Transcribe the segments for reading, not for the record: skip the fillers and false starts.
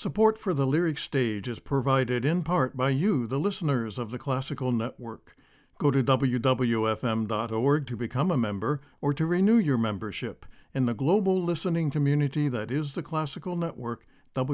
Support for the Lyric Stage is provided in part by you, the listeners of the Classical Network. Go to wwfm.org to become a member or to renew your membership in the global listening community that is the Classical Network,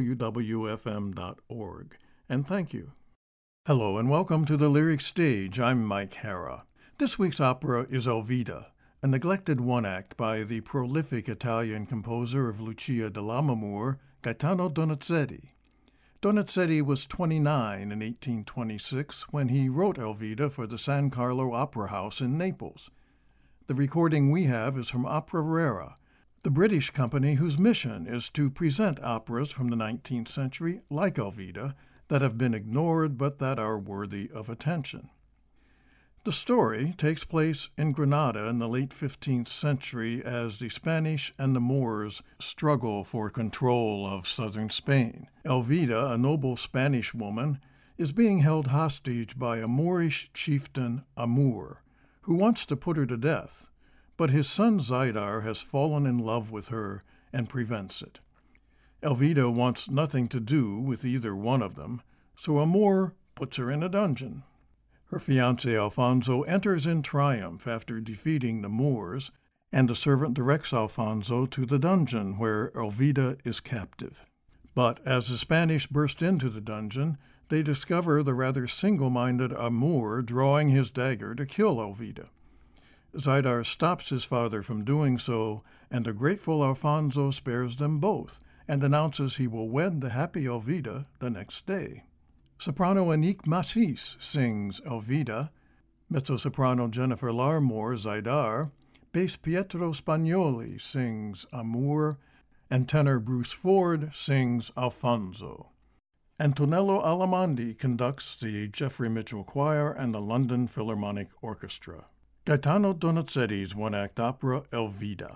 wwfm.org. And thank you. Hello and welcome to the Lyric Stage. I'm Mike Hara. This week's opera is Elvida, a neglected one-act by the prolific Italian composer of Lucia di Lammermoor, Gaetano Donizetti. Donizetti was 29 in 1826 when he wrote Elvida for the San Carlo Opera House in Naples. The recording we have is from Opera Rara, the British company whose mission is to present operas from the 19th century, like Elvida, that have been ignored but that are worthy of attention. The story takes place in Granada in the late 15th century as the Spanish and the Moors struggle for control of southern Spain. Elvida, a noble Spanish woman, is being held hostage by a Moorish chieftain, Amur, who wants to put her to death, but his son Zaidar has fallen in love with her and prevents it. Elvida wants nothing to do with either one of them, so Amur puts her in a dungeon. Her fiancé Alfonso enters in triumph after defeating the Moors, and the servant directs Alfonso to the dungeon where Elvida is captive. But as the Spanish burst into the dungeon, they discover the rather single-minded Amur drawing his dagger to kill Elvida. Zaidar stops his father from doing so, and the grateful Alfonso spares them both, and announces he will wed the happy Elvida the next day. Soprano Anique Massis sings Elvida, mezzo-soprano Jennifer Larmore Zaidar, bass Pietro Spagnoli sings Amur, and tenor Bruce Ford sings Alfonso. Antonello Alamandi conducts the Jeffrey Mitchell Choir and the London Philharmonic Orchestra. Gaetano Donizetti's one-act opera Elvida.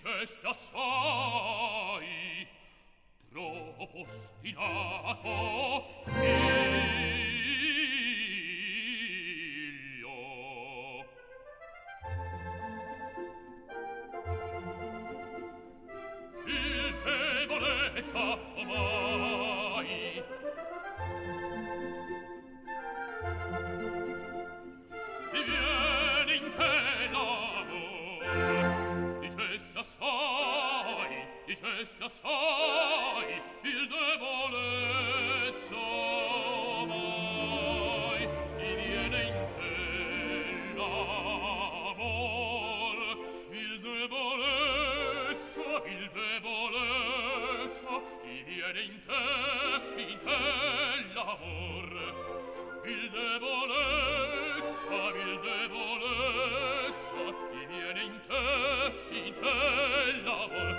dicesse assai troppo ostinato figlio. Il debolezza ormai diviene in te l'amor. Dicesse assai il debolezza mai diviene in te l'amor. Il debolezza diviene in te l'amor. Il debolezza diviene in te l'amor.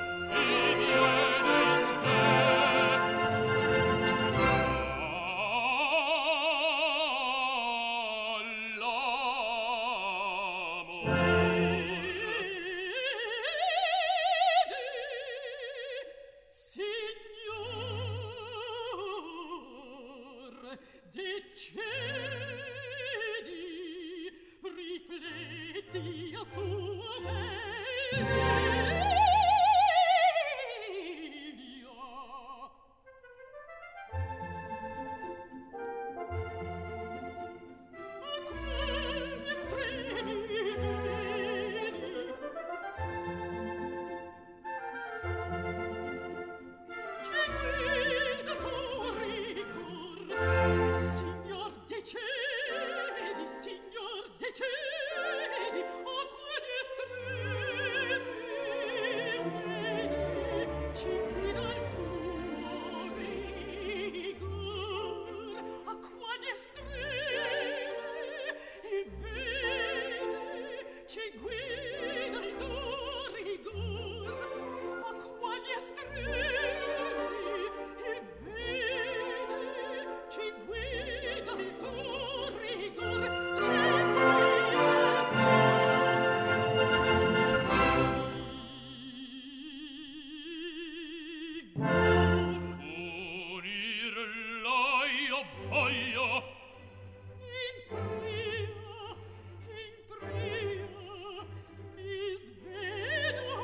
Rifletti a tua meglio. A quegli estremi vedi, che guida tuo rigor, signor dei cieli, signor dei cieli, a quegli estremi vedi, ci guida il tuo rigor, a quegli estremi vedi, ci guida il tuo rigor, a quegli estremi vedi, ci guida il tuo rigor, Unir l'io voglio in pria mi svelo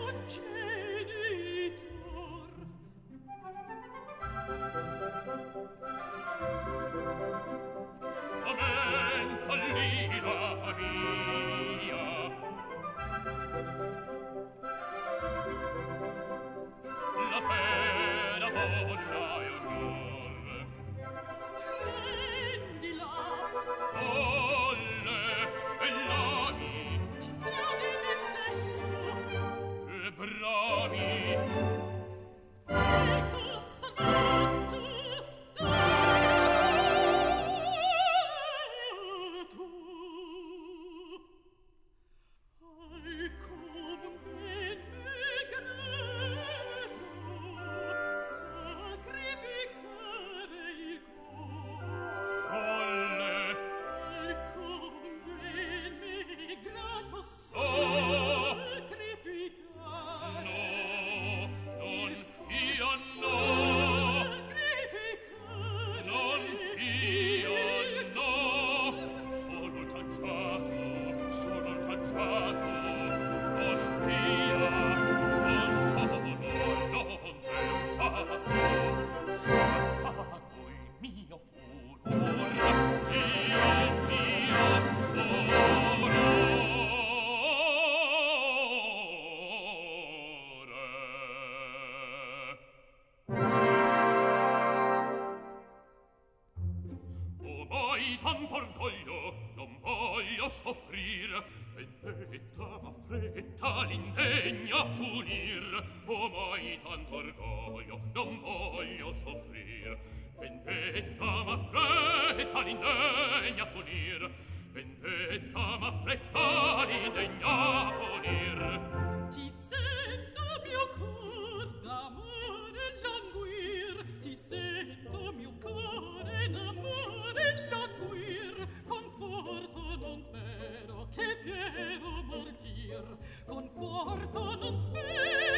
genitor. aumenta l'ira mia. La pena donna e orror Rendila, volle e lami chiami me stesso, e brami ecco salvato stato. Ai come me grato sacrificare il cuore. volle Ai come me grato sacrificare no, non fia no, sacrificare non fia no, solo il cacciato, non fia, non solo lontanato, spago il mio furor, tanto orgoglio non voglio soffrir, vendetta m'affretta l'indegna punir. Oh, mai tanto orgoglio non voglio soffrir, vendetta m'affretta l'indegna punir. Vendetta m'affretta l'indegna punir. Ti sento mio cor d'amore languir, ti sento mio cuore d'amore languir, conforto non spero che fiero martir, conforto non spero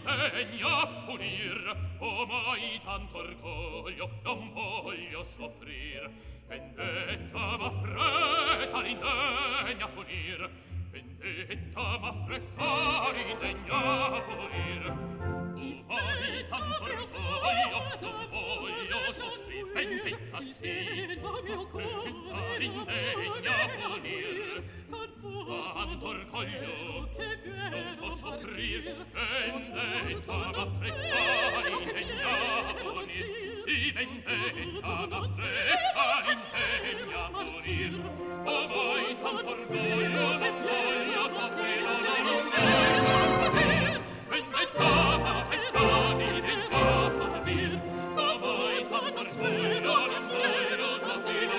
l'indegna punir, o mai tanto orgoglio non voglio soffrir. Vendetta m'affretta l'indegna punir, vendetta m'affretta l'indegna punir. O mai tanto orgoglio non voglio soffrir. Vendetta sì, m'affretta l'indegna punir. Tanto orgoglio non so soffrir. Vendetta m'affretta l'indegna punir. Sì, vendetta m'affretta l'indegna punir. O mai tanto orgoglio non voglio soffrir. Vendetta m'affretta l'indegna punir. O mai tanto orgoglio non voglio soffrir.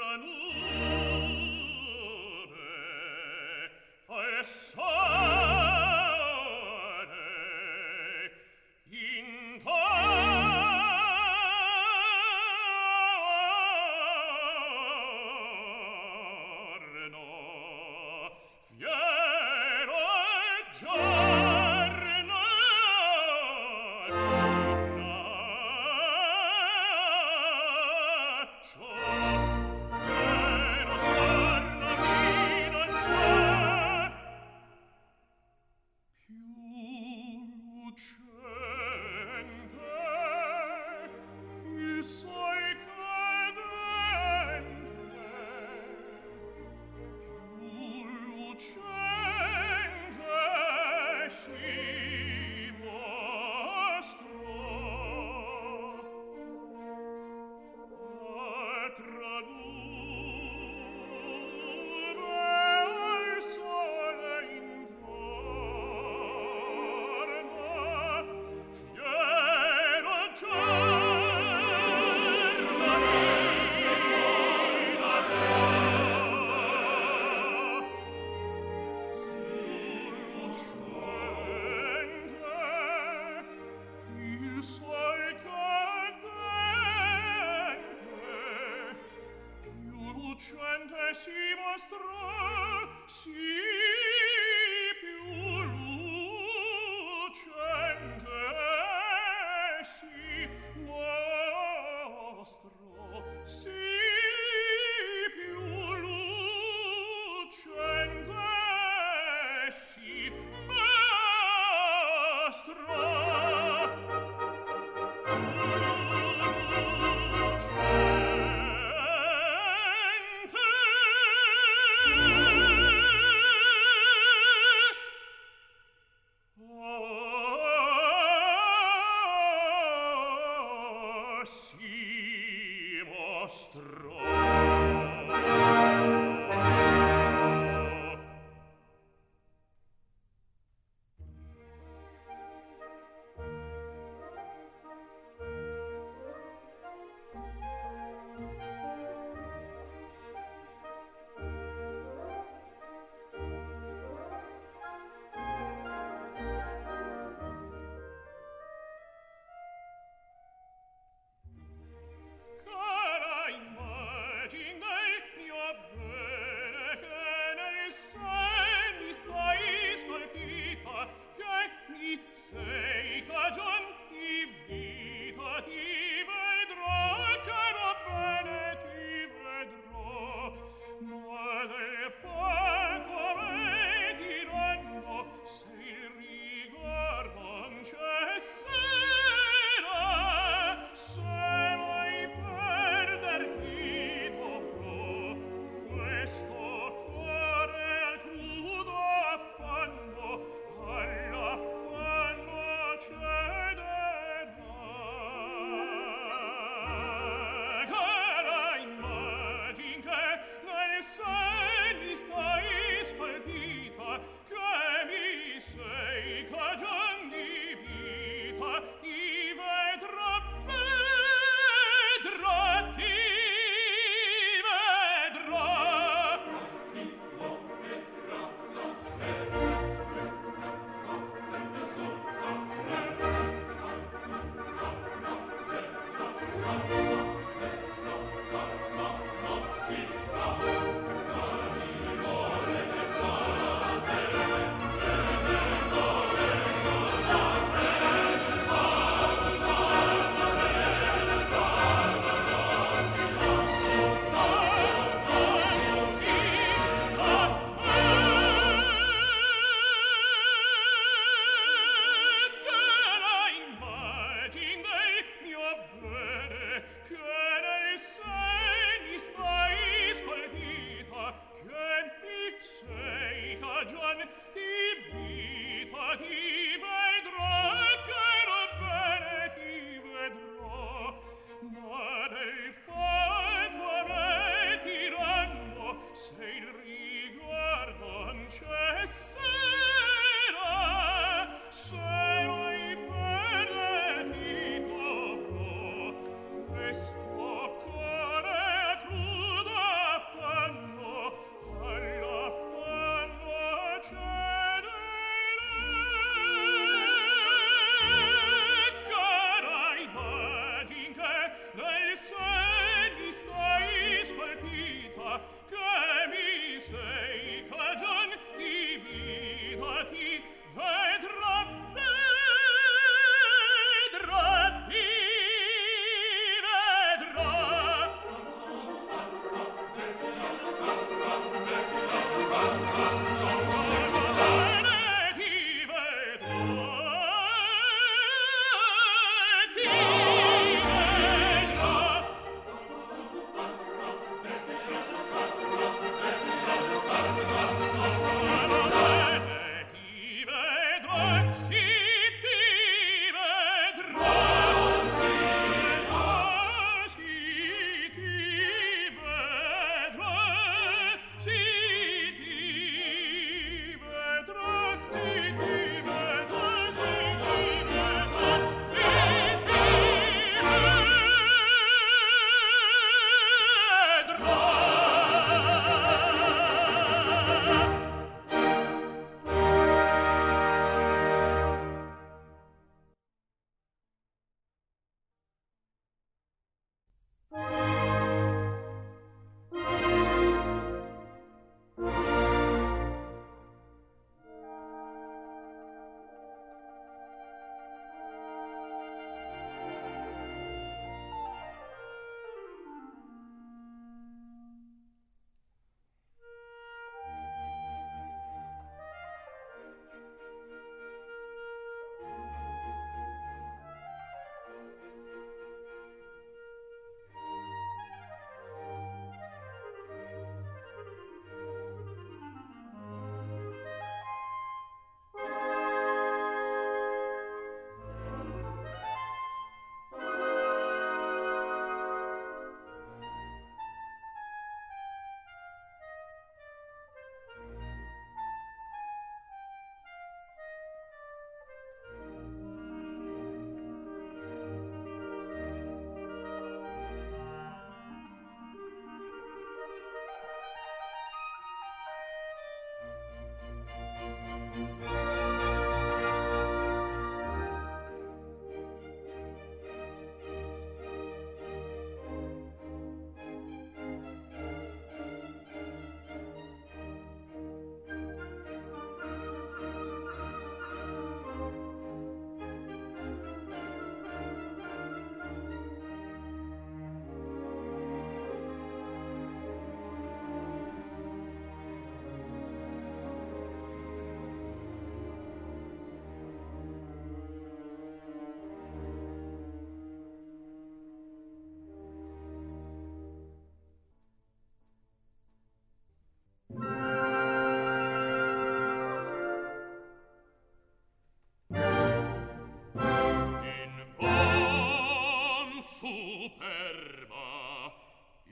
Sei cagion di vita ti vedrà, cara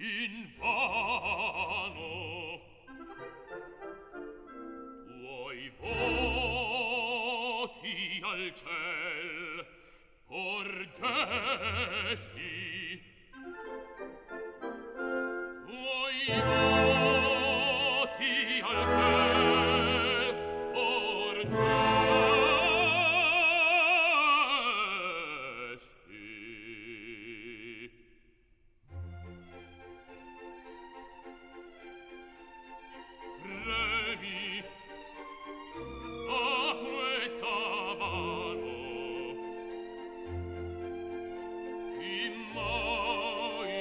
invano tuoi voti al ciel porgesti tuoi voti al ciel porgesti fremi a questa mano chi mai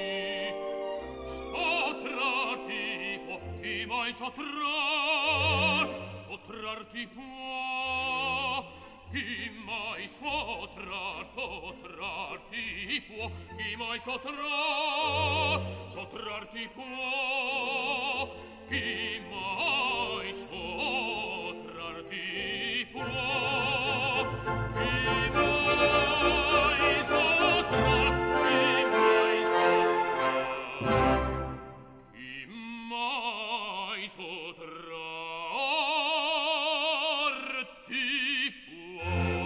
sottrarti può chi mai sottrarti può chi mai sottrarti può chi mai sottrarti può chi mai sottrarti chi mai sottrarti può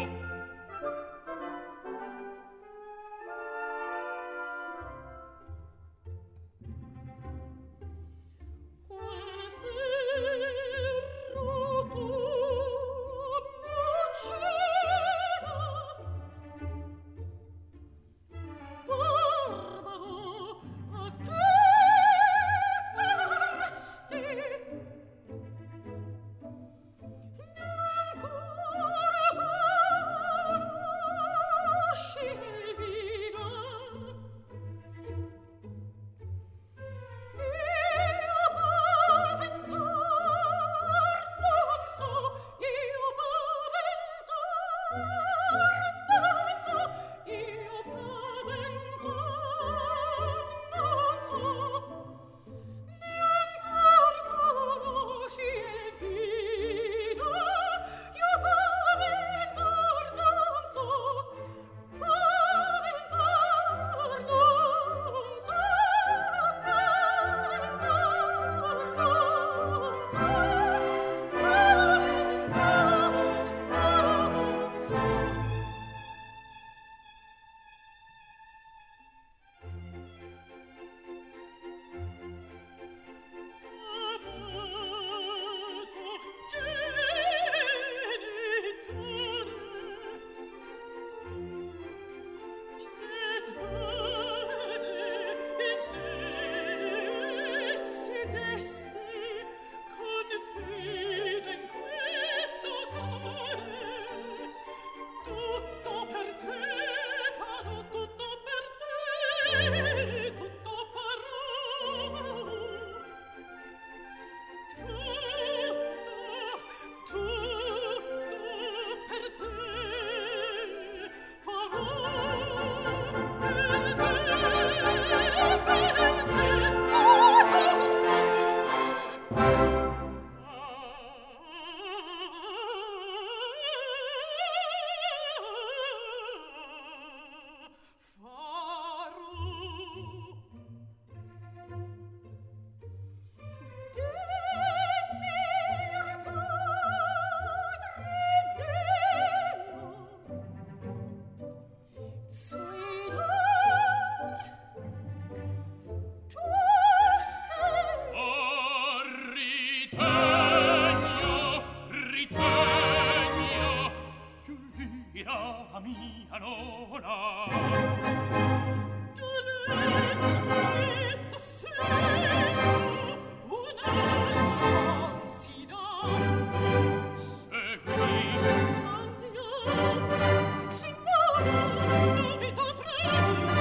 quel ferro tuo c'era barbaro a che terresti ancora conosci Elvira io paventar non so io paventar non so io paventar non so neanchor conosci Elvira io paventar non so paventar non so mia nona questo segno un'altra si dà segui andiamo si muove vita prega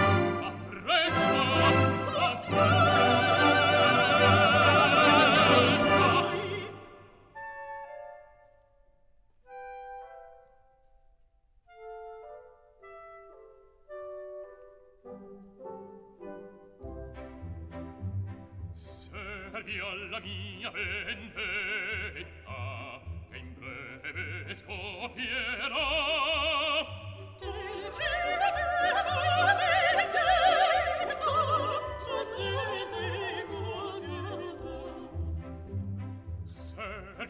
servi alla mia vendetta che in breve scoppierà del cielo vendetta, già sente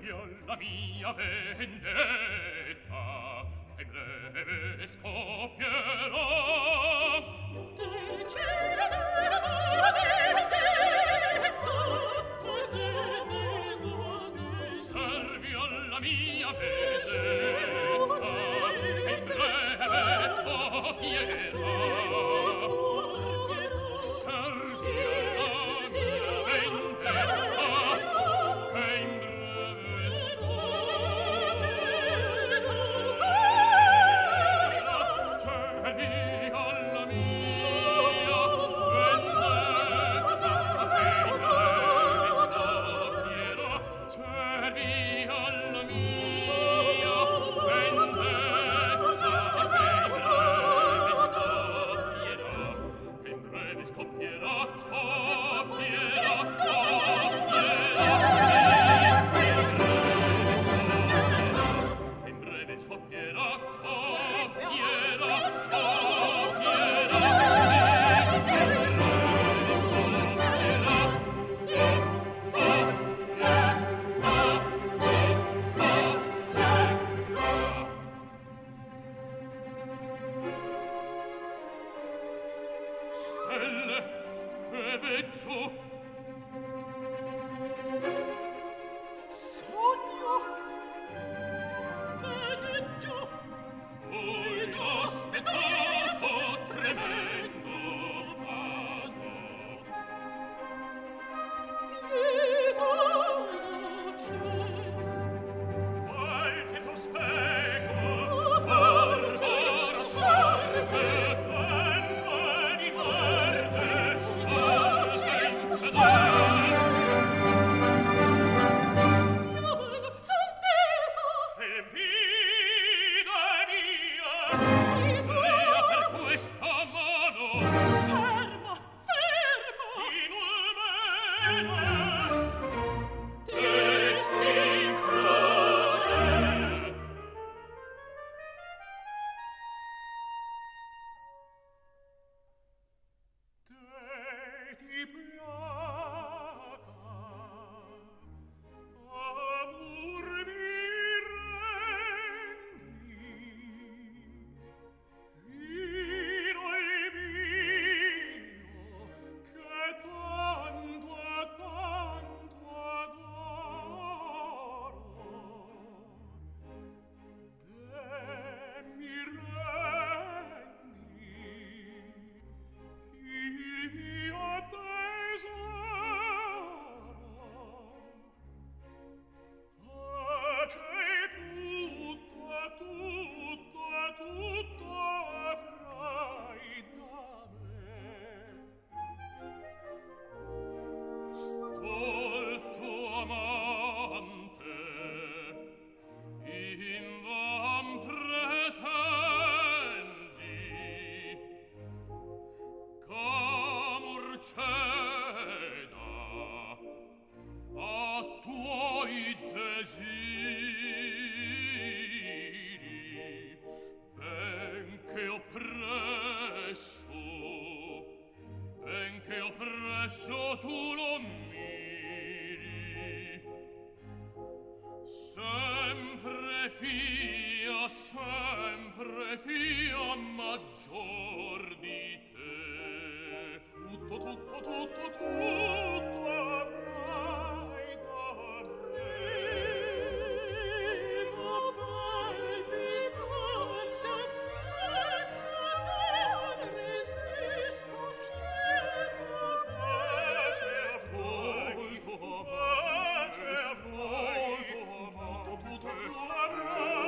viola mia vendetta e breve scoppierà del cielo vendetta servi alla mia vendetta e breve scoppierà Adesso tu lo miri, sempre fia maggior di te. Tutto avrai da me. Ma palpita la fenna, non resisto fiero. Pace a voi, tutto avrai.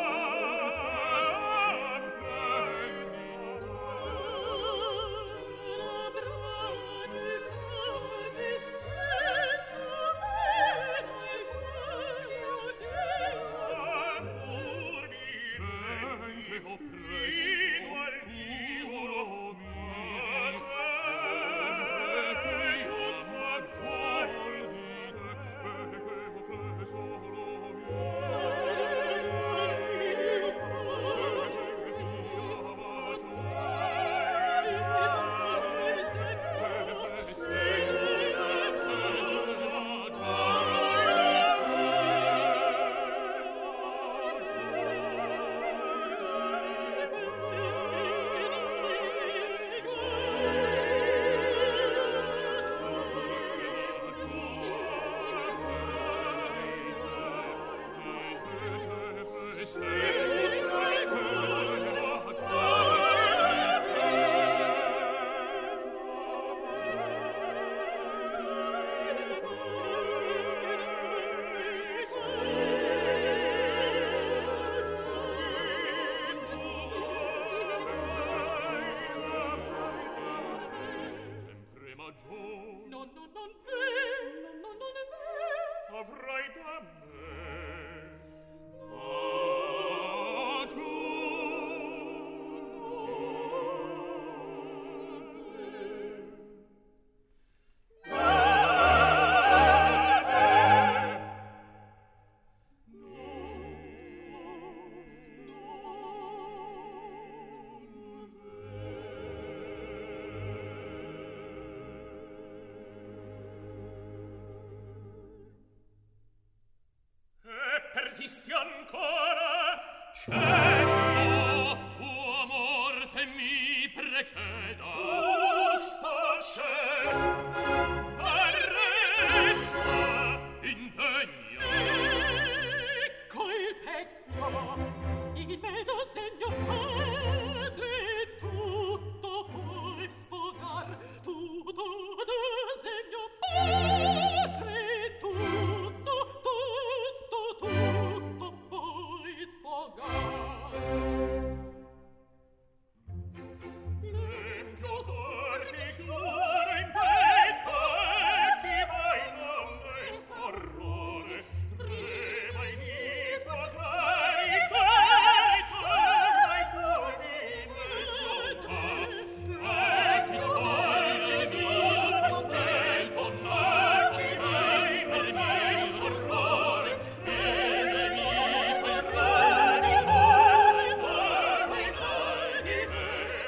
persisti ancora, cielo, tua morte mi preceda. Giusto cielo, t'arresta, indegna. Ecco il petto, il vedo segno padre, tutto puoi sfogar, tutto segno padre, tutto puoi sfogar. L'empio cor che chiude in petto e chi mai non resta orrore, trema iniqua carità, dai fulmini e chi toglie il Dio sospetto, nato sei per me orrore, e nemico il radicare, quei cani me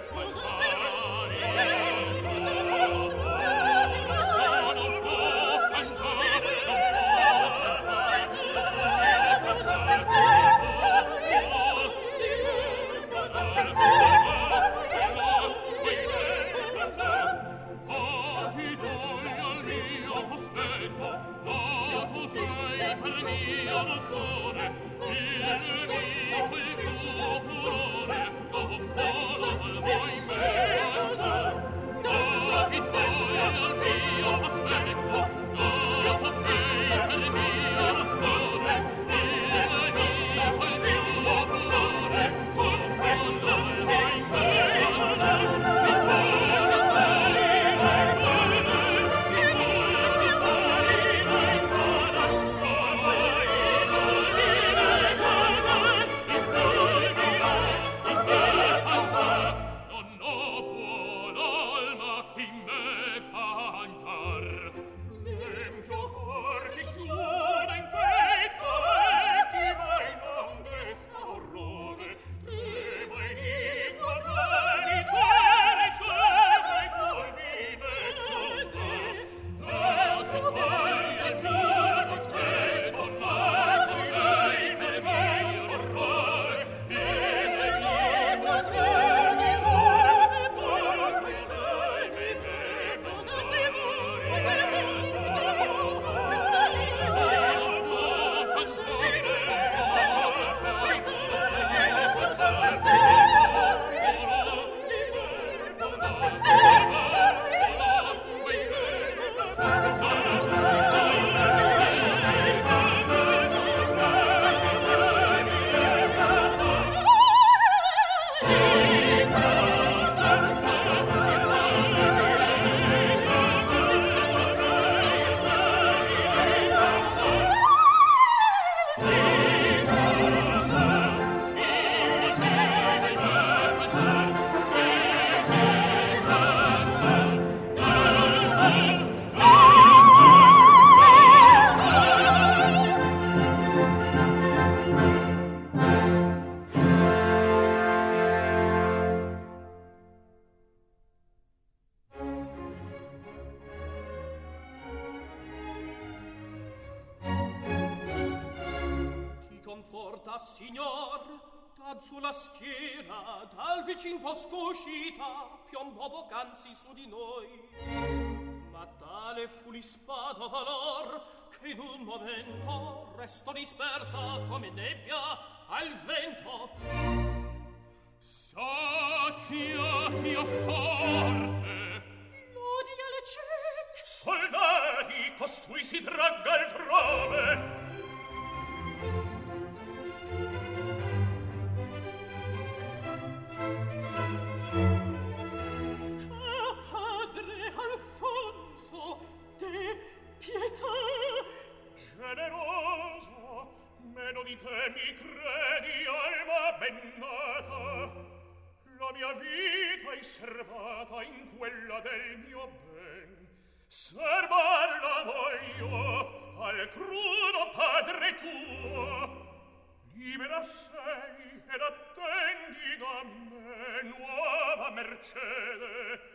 conforta, signor, dal sulla schiera, dal vicin bosco uscita, piombò poc'anzi su di noi. Ma tale fu l'ispado valor, che in un momento restò dispersa come nebbia al vento. Saziati a sorte, lodi alle ciel, soldati, costui si tragga altrove. Padre Alfonso, te pietà. Generoso, meno di te mi credi, alma bennata. La mia vita è serbata in quella del mio ben. Serbarla voglio al crudo padre tuo. Libera sei ed attendi da me nuova mercede.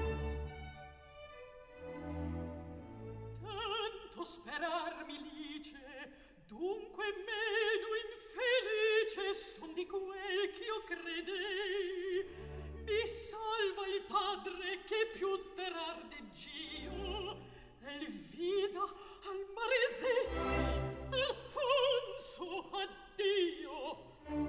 Tanto sperar mi lice, credei. Mi salva il padre che più sperar deggio. Elvida al mare resesti, Alfonso addio.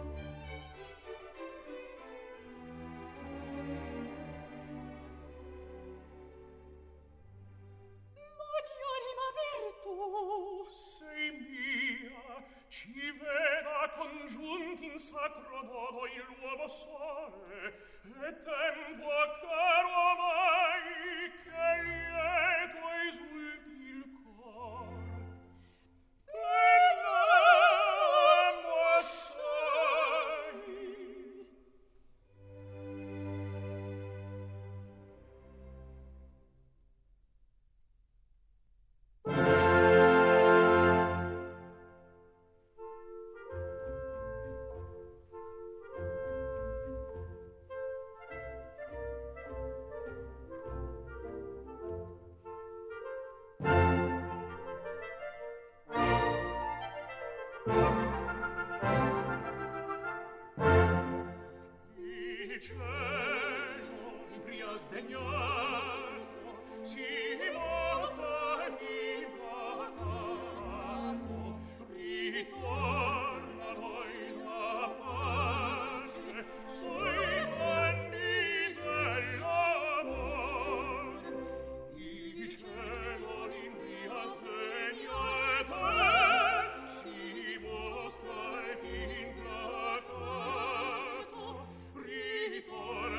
Sei mia, ci veda congiunti in sacro modo il nuovo sole, e tempo caro amai che lieto esulti il cor. Bell'amo assai. Il cielo, impria sdegnato, si mostra vivacato, ritorna a noi la pace, sui vanni dell'amor. Il cielo, impria sdegnato, si mostra vivacato, ritorna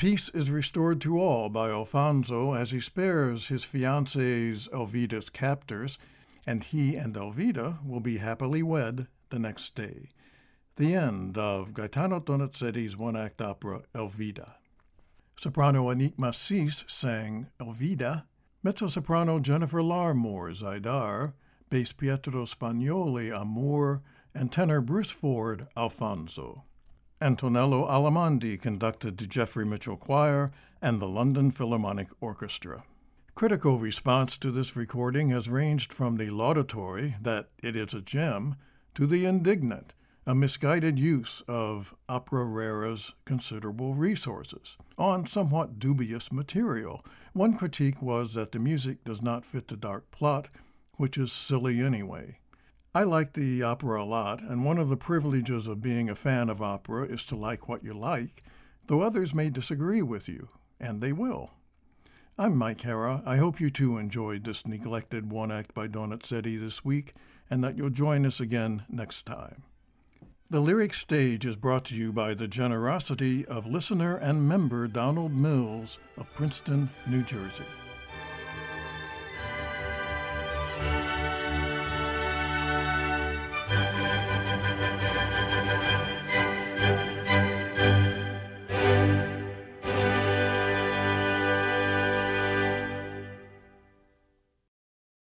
Peace is restored to all by Alfonso as he spares his fiancée's Elvida's captors, and he and Elvida will be happily wed the next day. The end of Gaetano Donizetti's one-act opera Elvida. Soprano Annick Massis sang Elvida, mezzo-soprano Jennifer Larmore Zaidar, bass Pietro Spagnoli Amor, and tenor Bruce Ford Alfonso. Antonello Alamandi conducted the Jeffrey Mitchell Choir and the London Philharmonic Orchestra. Critical response to this recording has ranged from the laudatory, that it is a gem, to the indignant, a misguided use of opera rara's considerable resources on somewhat dubious material. One critique was that the music does not fit the dark plot, which is silly anyway. I like the opera a lot, and one of the privileges of being a fan of opera is to like what you like, though others may disagree with you, and they will. I'm Mike Hara. I hope you too enjoyed this neglected one-act by Donizetti this week, and that you'll join us again next time. The Lyric Stage is brought to you by the generosity of listener and member Donald Mills of Princeton, New Jersey.